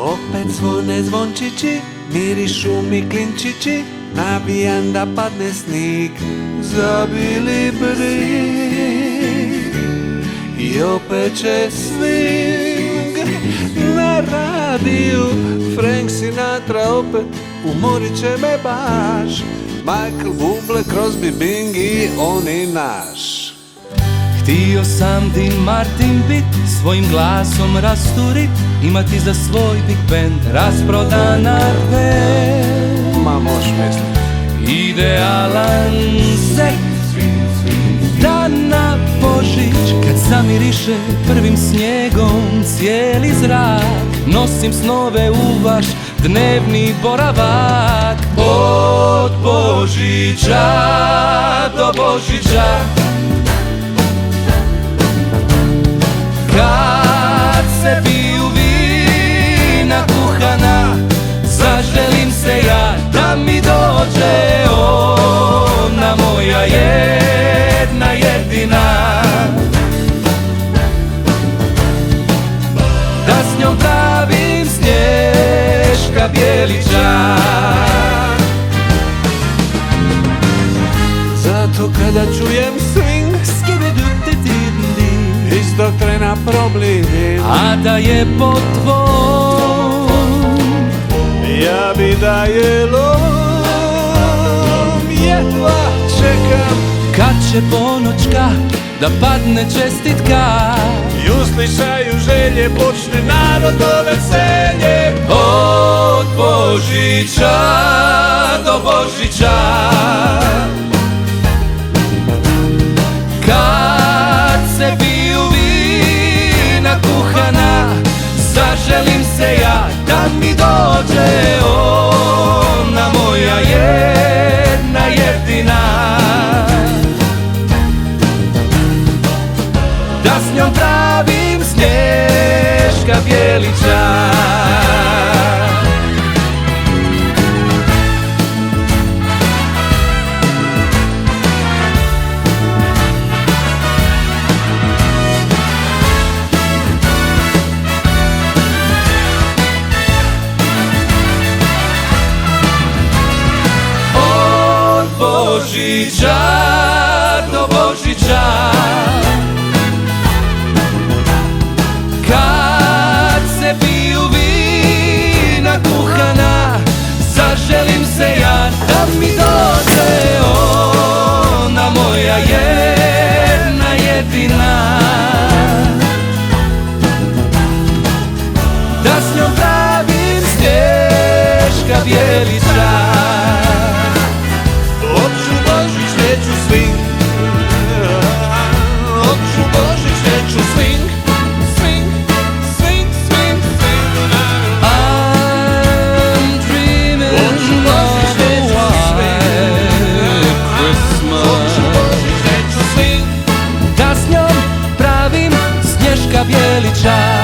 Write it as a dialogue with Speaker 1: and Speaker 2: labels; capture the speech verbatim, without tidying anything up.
Speaker 1: Opet zvone zvončići, mirišu mi klinčići, navijam da padne snig, zabili brig. I opet će swing na radiju, Frank Sinatra opet umorit će me baš, Michael Bublé, Crosby, Bing i oni naš.
Speaker 2: Htio sam Dean Martin bit, svojim glasom rasturit, imati za svoj big band rasprodan advent.
Speaker 1: Ma moš mislit.
Speaker 2: Idealan set, da na Božić kad zamiriše prvim snijegom cijeli zrak, nosim snove u vaš dnevni boravak. Od Božića do Božića, kad se piju vina kuhana, zaželim se ja da mi dođe ona moja jedna jedina, da s njom pravim Snješka Bjelića.
Speaker 1: Zato kada čujem swing, istog trena problijim,
Speaker 2: a da je po tvom,
Speaker 1: ja bi da je lom, jedva čekam
Speaker 2: kad će ponoćka da padne čestitka
Speaker 1: i uslišaju želje, počne narodno veselje.
Speaker 2: od Božića do Božića, kad se piju vina kuhana, zaželim se ja da mi dođe ona moja jedna jedina, da s njom pravim Snješka Bjelića. Božića do Božića, kad se piju vina kuhana, zaželim se ja da mi dođe ona moja jedna jedina, da s njom pravim Snješka Bjelića.
Speaker 1: Neću swing, hoću Božić, neću swing, swing, swing, swing, swing.
Speaker 2: I'm dreaming
Speaker 1: Hoću Božić, neću swing, hoću Božić, neću swing,
Speaker 2: da s njom pravim Snješka Bjelića.